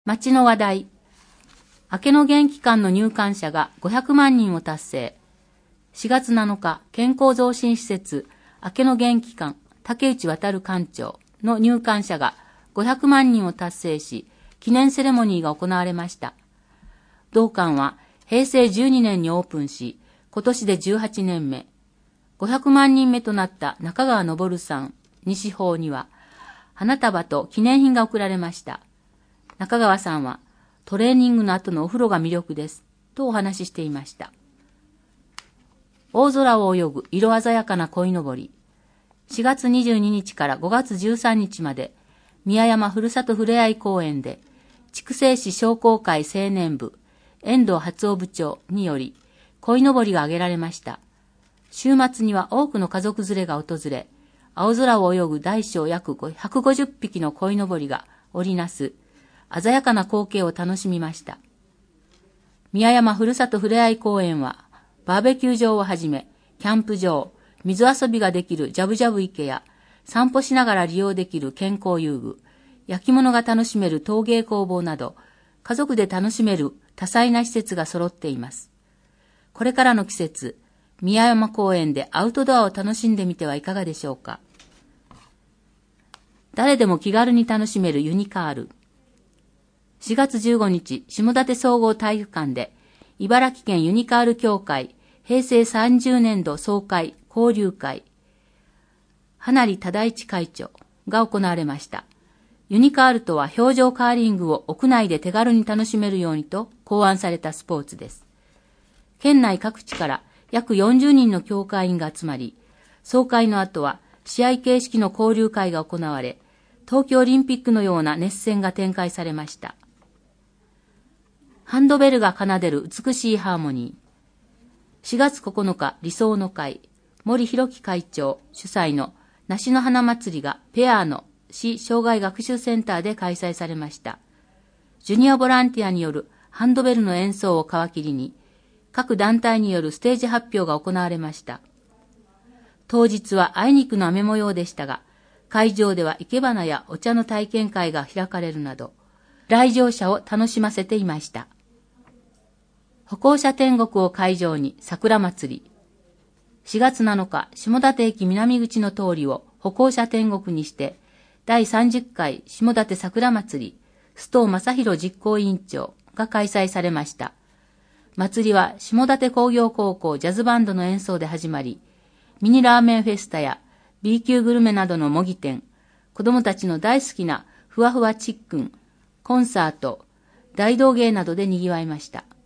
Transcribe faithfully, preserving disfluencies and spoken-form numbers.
町の話題。明けの元気館の入館者がごひゃくまんにんを達成。しがつなのか、健康増進施設、明けの元気館、竹内渡館長の入館者がごひゃくまんにんを達成し、記念セレモニーが行われました。同館はへいせいじゅうにねんにオープンし、今年でじゅうはちねんめ。ごひゃくまんにんめとなった中川昇さん、西方には、花束と記念品が贈られました。中川さんは、トレーニングの後のお風呂が魅力です、とお話ししていました。大空を泳ぐ色鮮やかな鯉のぼり。しがつにじゅうににちからごがつじゅうさんにちまで、宮山ふるさとふれあい公園で、筑西市商工会青年部、遠藤初夫部長により、鯉のぼりが挙げられました。週末には多くの家族連れが訪れ、青空を泳ぐ大小約ひゃくごじゅっぴきの鯉のぼりが織りなす、鮮やかな光景を楽しみました。宮山ふるさとふれあい公園は、バーベキュー場をはじめ、キャンプ場、水遊びができるジャブジャブ池や、散歩しながら利用できる健康遊具、焼き物が楽しめる陶芸工房など、家族で楽しめる多彩な施設が揃っています。これからの季節、宮山公園でアウトドアを楽しんでみてはいかがでしょうか。誰でも気軽に楽しめるユニカール。しがつじゅうごにち、下館総合体育館で、茨城県ユニカール協会、へいせいさんじゅうねんど総会、交流会、花里忠一会長が行われました。ユニカールとは表情カーリングを屋内で手軽に楽しめるようにと考案されたスポーツです。県内各地から約よんじゅうにんの協会員が集まり、総会の後は試合形式の交流会が行われ、東京オリンピックのような熱戦が展開されました。ハンドベルが奏でる美しいハーモニー。しがつここのか、理想の会、森博樹会長主催の梨の花祭りがペアの市障害学習センターで開催されました。ジュニアボランティアによるハンドベルの演奏を皮切りに、各団体によるステージ発表が行われました。当日はあいにくの雨模様でしたが、会場では生け花やお茶の体験会が開かれるなど、来場者を楽しませていました。歩行者天国を会場に桜祭り。しがつなのか、下館駅南口の通りを歩行者天国にして、だいさんじゅっかい下館桜祭り、須藤正宏実行委員長が開催されました。祭りは下館工業高校ジャズバンドの演奏で始まり、ミニラーメンフェスタや B 級グルメなどの模擬店、子供たちの大好きなふわふわチックン、コンサート、大道芸などで賑わいました。